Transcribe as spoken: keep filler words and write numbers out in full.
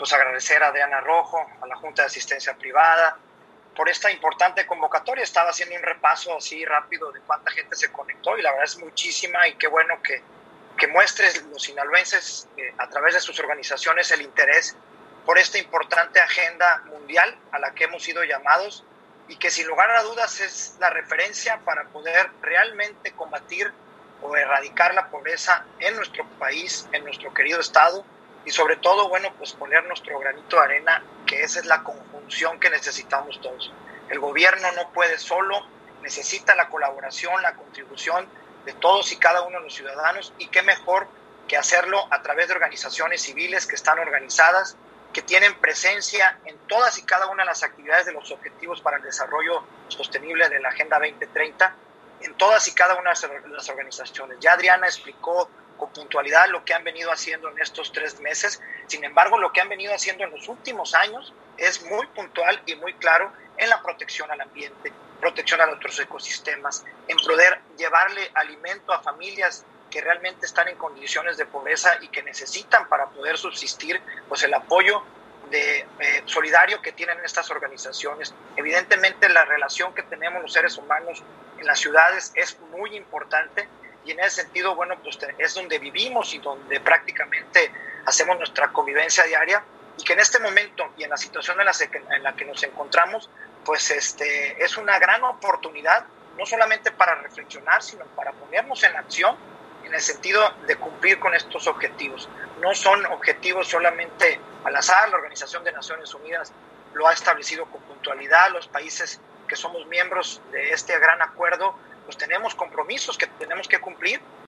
pues agradecer a Adriana Rojo, a la Junta de Asistencia Privada, por esta importante convocatoria. Estaba haciendo un repaso así rápido de cuánta gente se conectó y la verdad es muchísima, y qué bueno que, que muestres los sinaloenses eh, a través de sus organizaciones el interés por esta importante agenda mundial a la que hemos sido llamados, y que sin lugar a dudas es la referencia para poder realmente combatir o erradicar la pobreza en nuestro país, en nuestro querido estado, y sobre todo, bueno, pues poner nuestro granito de arena, que esa es la conjunción que necesitamos todos. El gobierno no puede solo, necesita la colaboración, la contribución de todos y cada uno de los ciudadanos, y qué mejor que hacerlo a través de organizaciones civiles que están organizadas, que tienen presencia en todas y cada una de las actividades de los Objetivos para el Desarrollo Sostenible de la Agenda veinte treinta, en todas y cada una de las organizaciones. Ya Adriana explicó con puntualidad lo que han venido haciendo en estos tres meses. Sin embargo, lo que han venido haciendo en los últimos años es muy puntual y muy claro en la protección al ambiente, protección a nuestros ecosistemas, en poder llevarle alimento a familias que realmente están en condiciones de pobreza y que necesitan para poder subsistir, pues el apoyo de, eh, solidario que tienen estas organizaciones. Evidentemente la relación que tenemos los seres humanos en las ciudades es muy importante, y en ese sentido, bueno, pues es donde vivimos y donde prácticamente hacemos nuestra convivencia diaria, y que en este momento y en la situación en la, en la que nos encontramos, pues este, es una gran oportunidad, no solamente para reflexionar, sino para ponernos en acción en el sentido de cumplir con estos objetivos. No son objetivos solamente al azar. La Organización de Naciones Unidas lo ha establecido con puntualidad. Los países que somos miembros de este gran acuerdo, pues tenemos compromisos que tenemos que cumplir,